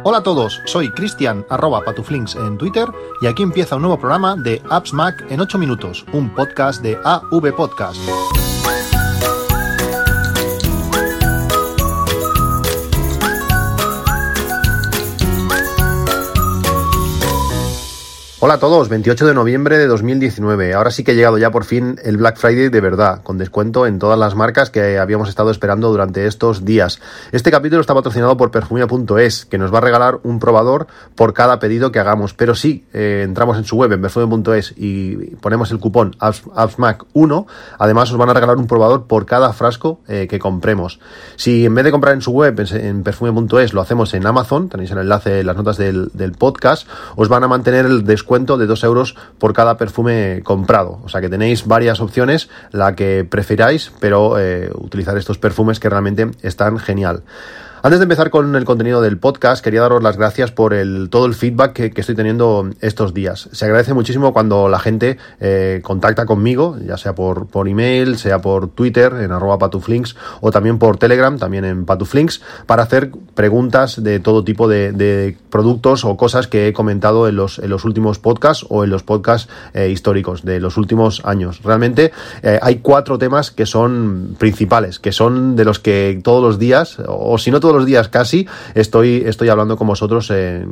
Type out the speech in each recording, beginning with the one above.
Hola a todos, soy Cristian @patuflinks en Twitter y aquí empieza un nuevo programa de Apps Mac en 8 minutos, un podcast de AV Podcast. Hola a todos, 28 de noviembre de 2019. Ahora sí que ha llegado ya por fin el Black Friday de verdad, con descuento en todas las marcas que habíamos estado esperando durante estos días. Este capítulo está patrocinado por Perfumeria.es, que nos va a regalar un probador por cada pedido que hagamos. Pero si entramos en su web, en Perfumeria.es, y ponemos el cupón AppsMac1, además os van a regalar un probador por cada frasco que compremos. Si en vez de comprar en su web, en Perfumeria.es, lo hacemos en Amazon, tenéis el enlace en las notas del podcast, os van a mantener el descuento de 2 euros por cada perfume comprado. O sea que tenéis varias opciones, la que prefiráis, pero utilizar estos perfumes que realmente están genial. Antes de empezar con el contenido del podcast, quería daros las gracias por todo el feedback que estoy teniendo estos días. Se agradece muchísimo cuando la gente contacta conmigo, ya sea por email, sea por Twitter, en @patuflinks, o también por Telegram, también en patuflinks, para hacer preguntas de todo tipo de productos o cosas que he comentado en los últimos podcasts o en los podcasts históricos de los últimos años. Realmente hay 4 temas que son principales, que son de los que todos los días, o si no todos los días casi, estoy hablando con vosotros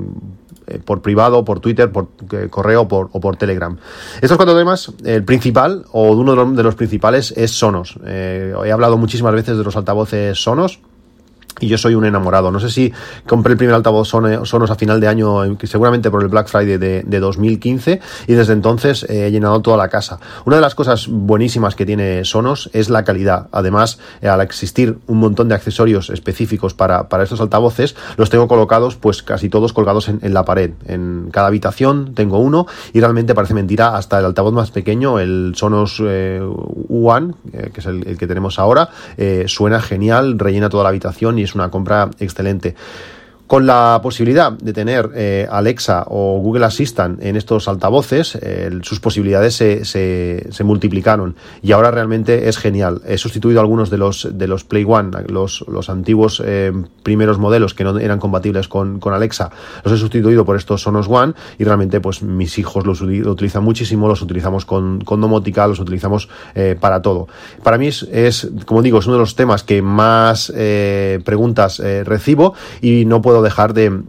por privado, por Twitter, por correo o por Telegram. Estos 4 temas, el principal, o uno de los principales, es Sonos. He hablado muchísimas veces de los altavoces Sonos, y yo soy un enamorado. No sé si compré el primer altavoz Sonos a final de año, seguramente por el Black Friday de 2015, y desde entonces he llenado toda la casa. Una de las cosas buenísimas que tiene Sonos es la calidad. Además, al existir un montón de accesorios específicos para estos altavoces, los tengo colocados, pues casi todos colgados en la pared. En cada habitación tengo uno, y realmente parece mentira, hasta el altavoz más pequeño, el Sonos One, que es el que tenemos ahora, suena genial, rellena toda la habitación y es una compra excelente. Con la posibilidad de tener Alexa o Google Assistant en estos altavoces, sus posibilidades se multiplicaron, y ahora realmente es genial. He sustituido algunos de los Play One, los antiguos primeros modelos que no eran compatibles con Alexa, los he sustituido por estos Sonos One, y realmente pues mis hijos lo utilizan muchísimo, los utilizamos con domótica, los utilizamos para todo. Para mí es, como digo, es uno de los temas que más preguntas recibo, y no puedo dejar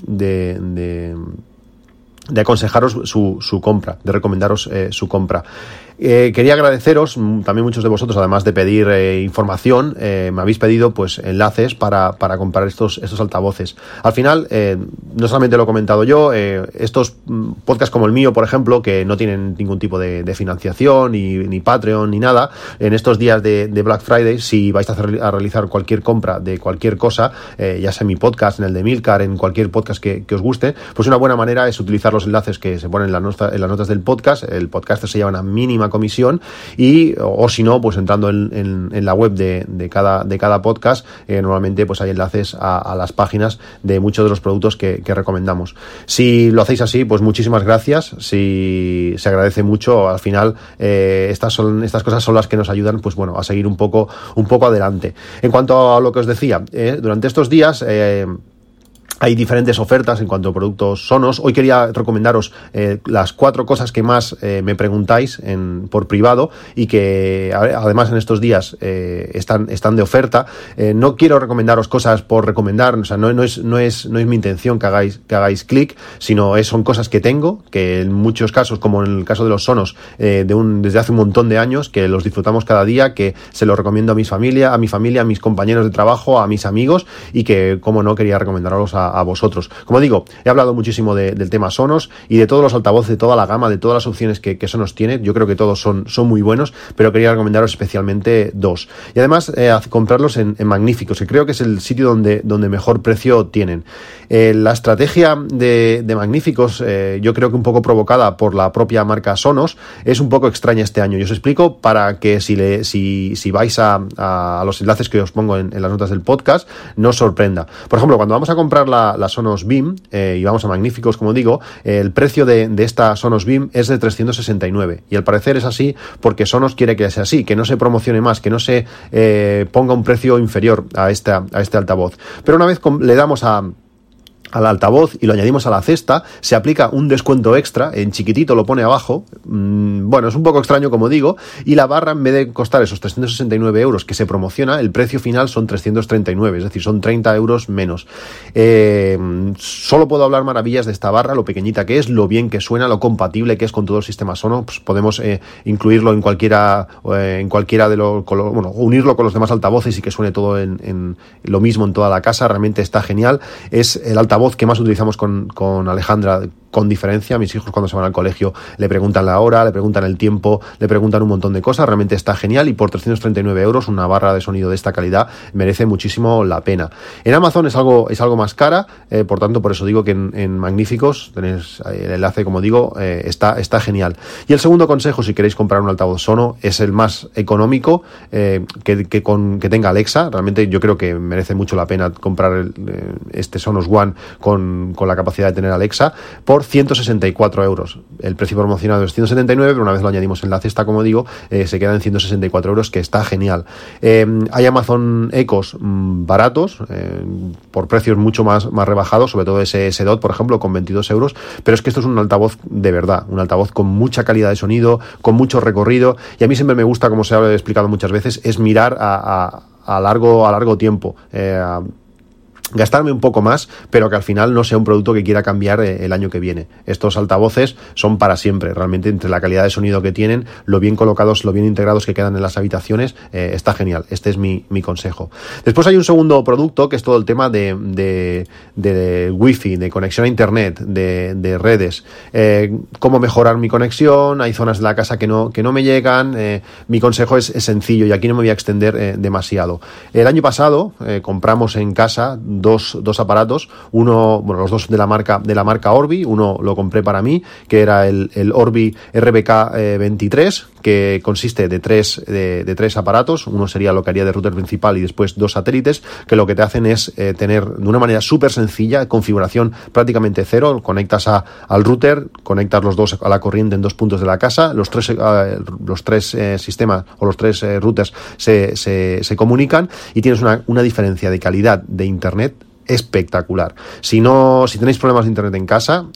de aconsejaros su compra, de recomendaros su compra. Quería agradeceros también, muchos de vosotros, además de pedir información, me habéis pedido pues enlaces para comprar estos altavoces. Al final, no solamente lo he comentado yo, estos podcasts como el mío, por ejemplo, que no tienen ningún tipo de financiación, ni Patreon, ni nada, en estos días de Black Friday, si vais a realizar cualquier compra de cualquier cosa, ya sea en mi podcast, en el de Milcar, en cualquier podcast que os guste, pues una buena manera es utilizar los enlaces que se ponen en las notas del podcast. El podcaster se lleva una mínima comisión, o si no, pues entrando en la web de cada podcast, normalmente pues hay enlaces a las páginas de muchos de los productos que recomendamos. Si lo hacéis así, pues muchísimas gracias. Si se agradece mucho, al final estas cosas son las que nos ayudan, pues bueno, a seguir un poco adelante. En cuanto a lo que os decía, durante estos días hay diferentes ofertas en cuanto a productos Sonos. Hoy quería recomendaros las 4 cosas que más me preguntáis por privado, y que además en estos días están de oferta. No quiero recomendaros cosas por recomendar, o sea, no es mi intención que hagáis clic, sino son cosas que tengo, que en muchos casos, como en el caso de los Sonos, desde hace un montón de años, que los disfrutamos cada día, que se los recomiendo a mi familia, a mis compañeros de trabajo, a mis amigos, y que, como no, quería recomendarlos a vosotros. Como digo, he hablado muchísimo del tema Sonos y de todos los altavoces, de toda la gama, de todas las opciones que Sonos tiene. Yo creo que todos son muy buenos, pero quería recomendaros especialmente 2. Y además comprarlos en Magníficos, que creo que es el sitio donde mejor precio tienen. La estrategia de Magníficos, yo creo que un poco provocada por la propia marca Sonos, es un poco extraña este año. Y os explico para que si vais a los enlaces que os pongo en las notas del podcast, no os sorprenda. Por ejemplo, cuando vamos a comprar la Sonos Beam y vamos a Magníficos, como digo, el precio de esta Sonos Beam es de 369, y al parecer es así porque Sonos quiere que sea así, que no se promocione más, que no se ponga un precio inferior a este altavoz. Pero una vez le damos a al altavoz y lo añadimos a la cesta, se aplica un descuento extra, en chiquitito lo pone abajo, bueno, es un poco extraño como digo, y la barra en vez de costar esos 369 euros que se promociona, el precio final son 339, es decir, son 30 euros menos. Solo puedo hablar maravillas de esta barra, lo pequeñita que es, lo bien que suena, lo compatible que es con todo el sistema Sonos, pues podemos incluirlo en cualquiera de los, bueno, unirlo con los demás altavoces y que suene todo en lo mismo en toda la casa, realmente está genial, es el altavoz que más utilizamos con Alejandra con diferencia. Mis hijos cuando se van al colegio le preguntan la hora, le preguntan el tiempo, le preguntan un montón de cosas, realmente está genial y por 339 euros una barra de sonido de esta calidad merece muchísimo la pena. En Amazon es algo más cara, por tanto por eso digo que en Magníficos tenéis el enlace, como digo, está genial. Y el segundo consejo, si queréis comprar un altavoz Sono, es el más económico, que tenga Alexa. Realmente yo creo que merece mucho la pena comprar este Sonos One con la capacidad de tener Alexa por 164 euros. El precio promocionado es 179, pero una vez lo añadimos en la cesta, como digo, se queda en 164 euros, que está genial. Hay Amazon Echos baratos, por precios mucho más rebajados, sobre todo ese S-Dot, por ejemplo, con 22 euros, pero es que esto es un altavoz de verdad, un altavoz con mucha calidad de sonido, con mucho recorrido, y a mí siempre me gusta, como se ha explicado muchas veces, es mirar a largo tiempo, gastarme un poco más, pero que al final no sea un producto que quiera cambiar el año que viene. Estos altavoces son para siempre, realmente, entre la calidad de sonido que tienen, lo bien colocados, lo bien integrados que quedan en las habitaciones, está genial. Este es mi consejo. Después hay un segundo producto que es todo el tema de wifi, de conexión a internet, de redes, cómo mejorar mi conexión. Hay zonas de la casa que no me llegan. Mi consejo es sencillo y aquí no me voy a extender demasiado. El año pasado compramos en casa dos aparatos, uno, bueno, los dos de la marca Orbi. Uno lo compré para mí, que era el Orbi RBK 23, que consiste de tres aparatos. Uno sería lo que haría de router principal y después dos satélites, que lo que te hacen es tener de una manera súper sencilla, configuración prácticamente cero. Conectas al router, conectas los dos a la corriente en dos puntos de la casa, los tres sistemas o los tres routers se comunican y tienes una diferencia de calidad de internet espectacular. Si tenéis problemas de internet en casa,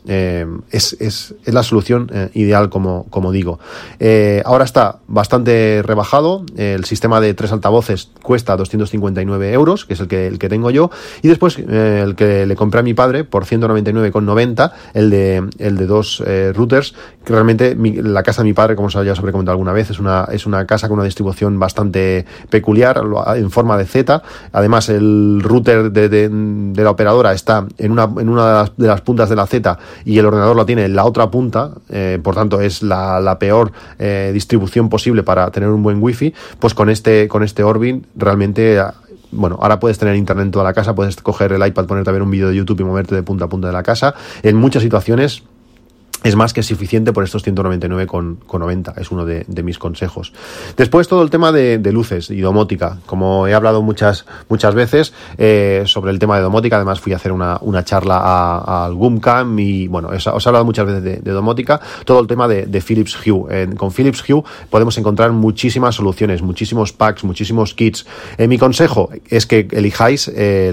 es la solución ideal, como digo. Ahora está bastante rebajado. El sistema de 3 altavoces cuesta 259 euros, que es el que tengo yo, y después el que le compré a mi padre por 199,90, el de 2 routers, que realmente la casa de mi padre, como ya os habré comentado alguna vez, es una casa con una distribución bastante peculiar, en forma de Z. Además, el router de la operadora está en una de las puntas de la Z y el ordenador lo tiene en la otra punta, por tanto es la peor distribución posible para tener un buen wifi. Pues con este Orbi realmente, bueno, ahora puedes tener internet en toda la casa, puedes coger el iPad, ponerte a ver un vídeo de YouTube y moverte de punta a punta de la casa. En muchas situaciones es más que suficiente por estos 199,90. Es uno de mis consejos. Después, todo el tema de luces y domótica. Como he hablado muchas veces sobre el tema de domótica, además fui a hacer una charla al Boomcam y bueno, os he hablado muchas veces de domótica. Todo el tema de Philips Hue. Con Philips Hue podemos encontrar muchísimas soluciones, muchísimos packs, muchísimos kits. Mi consejo es que elijáis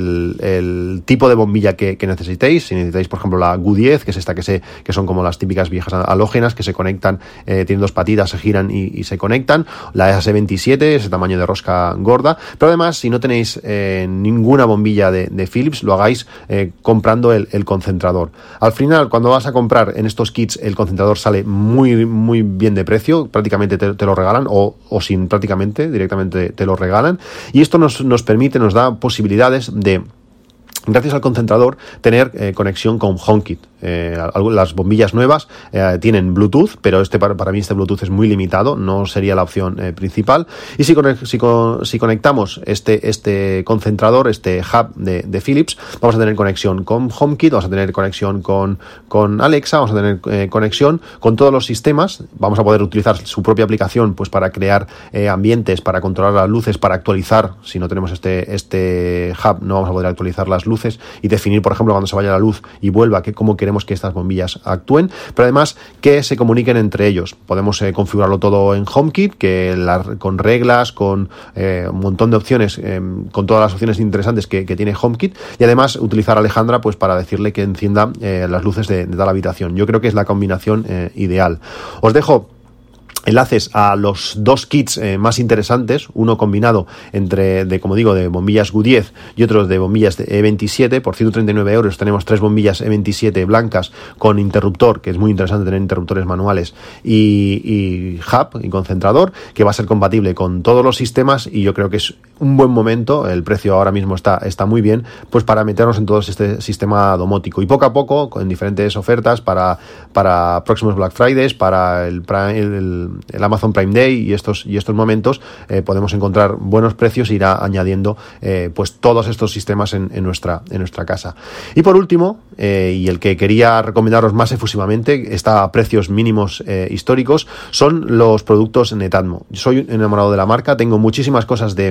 el tipo de bombilla que necesitéis. Si necesitáis, por ejemplo, la GU10, que es esta que son como las típicas viejas halógenas que se conectan, tienen dos patitas, se giran y se conectan. La S27, ese tamaño de rosca gorda. Pero además, si no tenéis ninguna bombilla de Philips, lo hagáis comprando el concentrador. Al final, cuando vas a comprar en estos kits, el concentrador sale muy, muy bien de precio. Prácticamente te lo regalan o sin prácticamente, directamente te lo regalan. Y esto nos permite, nos da posibilidades de, gracias al concentrador, tener conexión con HomeKit. Las bombillas nuevas tienen Bluetooth, pero para mí este Bluetooth es muy limitado, no sería la opción principal. Y si conectamos este concentrador, este hub de Philips, vamos a tener conexión con HomeKit, vamos a tener conexión con Alexa, vamos a tener conexión con todos los sistemas. Vamos a poder utilizar su propia aplicación pues para crear ambientes, para controlar las luces, para actualizar. Si no tenemos este hub, no vamos a poder actualizar las luces. luces y definir, por ejemplo, cuando se vaya la luz y vuelva, cómo queremos que estas bombillas actúen, pero además que se comuniquen entre ellos. Podemos configurarlo todo en HomeKit, con reglas, con un montón de opciones, con todas las opciones interesantes que tiene HomeKit, y además utilizar a Alejandra pues para decirle que encienda las luces de tal habitación. Yo creo que es la combinación ideal. Os dejo enlaces a los dos kits más interesantes, uno combinado como digo, de bombillas Q10 y otros de bombillas de E27. Por 139 euros tenemos 3 bombillas E27 blancas con interruptor, que es muy interesante tener interruptores manuales, y hub y concentrador, que va a ser compatible con todos los sistemas, y yo creo que es un buen momento, el precio ahora mismo está muy bien, pues para meternos en todo este sistema domótico, y poco a poco, con diferentes ofertas para próximos Black Fridays, para el Amazon Prime Day y estos momentos, podemos encontrar buenos precios e ir añadiendo pues todos estos sistemas en nuestra casa. Y por último, y el que quería recomendaros más efusivamente, está a precios mínimos históricos, son los productos Netatmo. Yo soy enamorado de la marca, tengo muchísimas cosas de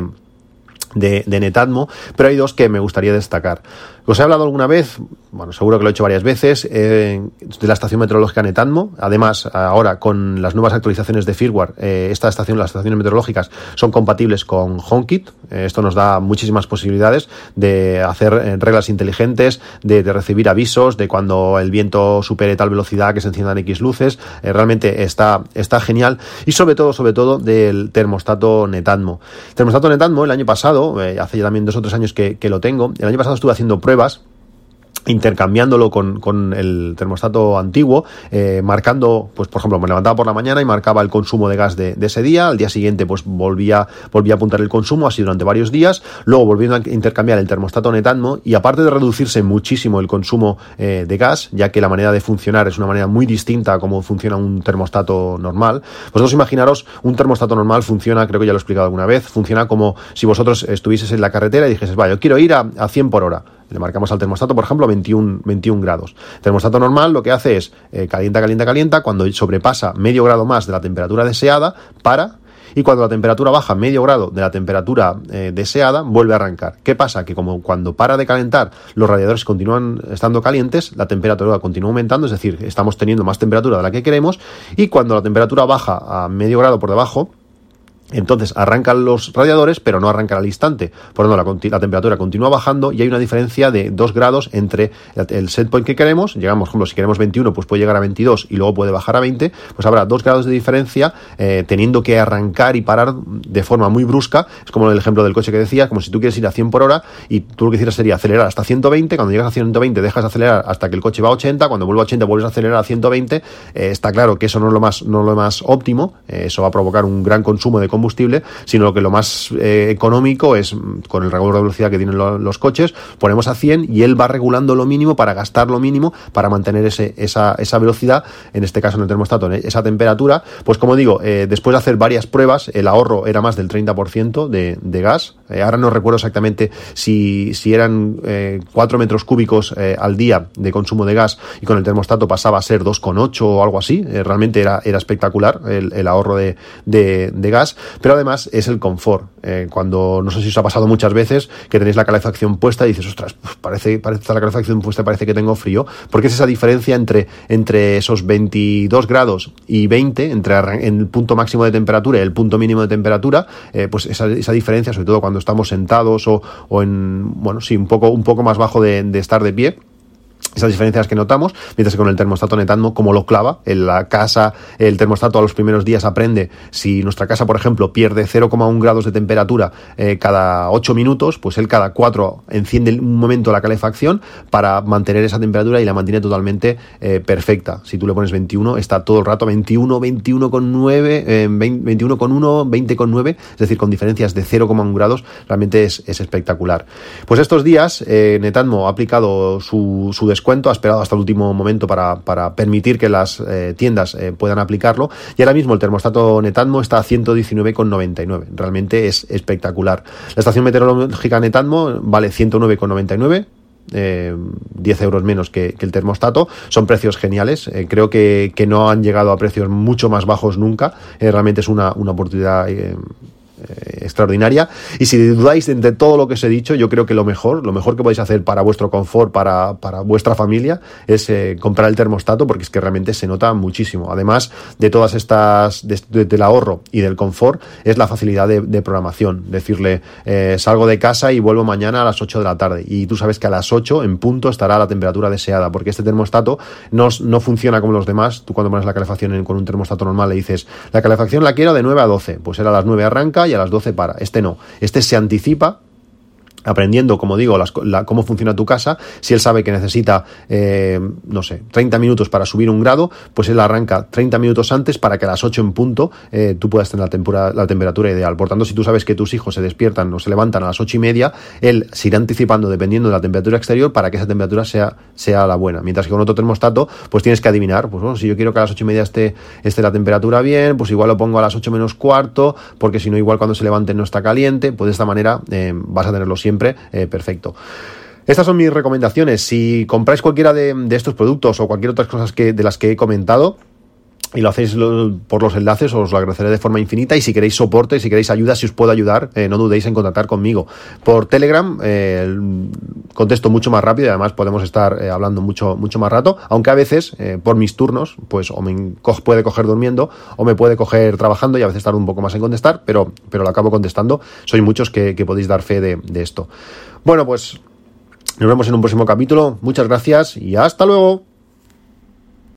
Netatmo, pero hay dos que me gustaría destacar. Os he hablado alguna vez, bueno, seguro que lo he hecho varias veces, de la estación meteorológica Netatmo. Además, ahora con las nuevas actualizaciones de firmware, las estaciones meteorológicas son compatibles con HomeKit. Esto nos da muchísimas posibilidades de hacer reglas inteligentes, de recibir avisos de cuando el viento supere tal velocidad que se enciendan X luces. Realmente está genial, y sobre todo del termostato Netatmo. El termostato Netatmo, el año pasado, hace ya también 2 o 3 años que lo tengo, el año pasado estuve haciendo pruebas intercambiándolo con el termostato antiguo, marcando, pues por ejemplo, me levantaba por la mañana y marcaba el consumo de gas de ese día. Al día siguiente pues volvía a apuntar el consumo, así durante varios días, luego volviendo a intercambiar el termostato Netatmo, y aparte de reducirse muchísimo el consumo de gas, ya que la manera de funcionar es una manera muy distinta a cómo funciona un termostato normal. Vosotros imaginaros, un termostato normal funciona, creo que ya lo he explicado alguna vez, funciona como si vosotros estuvieseis en la carretera y dijeses, vale, yo quiero ir a 100 por hora. Le marcamos al termostato, por ejemplo, 21 grados. El termostato normal lo que hace es calienta. Cuando sobrepasa medio grado más de la temperatura deseada, para. Y cuando la temperatura baja medio grado de la temperatura deseada, vuelve a arrancar. ¿Qué pasa? Que como cuando para de calentar, los radiadores continúan estando calientes, la temperatura continúa aumentando, es decir, estamos teniendo más temperatura de la que queremos, y cuando la temperatura baja a medio grado por debajo, entonces arrancan los radiadores, pero no arrancan al instante. Por lo tanto, la temperatura continúa bajando, y hay una diferencia de 2 grados entre el set point que queremos. Llegamos, por ejemplo, si queremos 21, pues puede llegar a 22 y luego puede bajar a 20. Pues habrá 2 grados de diferencia, teniendo que arrancar y parar de forma muy brusca. Es como el ejemplo del coche que decía, como si tú quieres ir a 100 por hora y tú lo que quisieras sería acelerar hasta 120. Cuando llegas a 120 dejas de acelerar hasta que el coche va a 80. Cuando vuelve a 80 vuelves a acelerar a 120. Está claro que eso no es lo más óptimo. Eso va a provocar un gran consumo de combustible, sino que lo más económico es, con el regulador de velocidad que tienen los coches, ponemos a 100 y él va regulando lo mínimo para gastar lo mínimo para mantener esa velocidad, en este caso en el termostato, esa temperatura. Pues como digo, después de hacer varias pruebas, el ahorro era más del 30% de gas. Ahora no recuerdo exactamente si eran 4 metros cúbicos al día de consumo de gas, y con el termostato pasaba a ser 2,8 o algo así. Realmente era espectacular el ahorro de gas, pero además es el confort. Cuando, no sé si os ha pasado muchas veces, que tenéis la calefacción puesta y dices, ostras, parece la calefacción puesta, parece que tengo frío, porque es esa diferencia entre esos 22 grados y 20, entre el punto máximo de temperatura y el punto mínimo de temperatura, pues esa diferencia, sobre todo cuando estamos sentados o en, bueno, sí, un poco más bajo de estar de pie. Esas diferencias que notamos, mientras que con el termostato Netatmo, como lo clava, en la casa, el termostato a los primeros días aprende, si nuestra casa, por ejemplo, pierde 0,1 grados de temperatura cada 8 minutos, pues él cada 4 enciende un momento la calefacción para mantener esa temperatura, y la mantiene totalmente perfecta. Si tú le pones 21, está todo el rato 21, 21,9, 21,1, 20,9, es decir, con diferencias de 0,1 grados, realmente es espectacular. Pues estos días Netatmo ha aplicado su descuento, ha esperado hasta el último momento para permitir que las tiendas puedan aplicarlo, y ahora mismo el termostato Netatmo está a 119,99. Realmente es espectacular. La estación meteorológica Netatmo vale 109,99. 10 euros menos que el termostato. Son precios geniales. Creo que no han llegado a precios mucho más bajos nunca. Realmente es una oportunidad extraordinaria. Y si dudáis entre todo lo que os he dicho, yo creo que lo mejor que podéis hacer para vuestro confort, para vuestra familia, es comprar el termostato, porque es que realmente se nota muchísimo. Además de todas estas, del ahorro y del confort, es la facilidad de programación. Decirle, salgo de casa y vuelvo mañana a las 8 de la tarde. Y tú sabes que a las 8 en punto estará la temperatura deseada, porque este termostato no funciona como los demás. Tú cuando pones la calefacción con un termostato normal le dices, la calefacción la quiero de 9 a 12. Pues él a las 9 arranca y a las 12 para. Este no. Este se anticipa, aprendiendo, como digo, cómo funciona tu casa. Si él sabe que necesita, 30 minutos para subir un grado, pues él arranca 30 minutos antes para que a las 8 en punto tú puedas tener la temperatura ideal. Por tanto, si tú sabes que tus hijos se despiertan o se levantan a las 8:30, él se irá anticipando dependiendo de la temperatura exterior para que esa temperatura sea la buena. Mientras que con otro termostato, pues tienes que adivinar, pues bueno, si yo quiero que a las 8:30 esté la temperatura bien, pues igual lo pongo a las 8 menos cuarto, porque si no, igual cuando se levante no está caliente. Pues de esta manera vas a tenerlo siempre perfecto. Estas son mis recomendaciones. Si compráis cualquiera de estos productos o cualquier otras cosas de las que he comentado y lo hacéis por los enlaces, os lo agradeceré de forma infinita. Y si queréis soporte, si queréis ayuda, si os puedo ayudar, no dudéis en contactar conmigo. Por Telegram contesto mucho más rápido y además podemos estar hablando mucho más rato, aunque a veces por mis turnos pues o me puede coger durmiendo o me puede coger trabajando y a veces tardo un poco más en contestar, pero lo acabo contestando. Sois muchos que podéis dar fe de esto. Bueno, pues nos vemos en un próximo capítulo. Muchas gracias y hasta luego.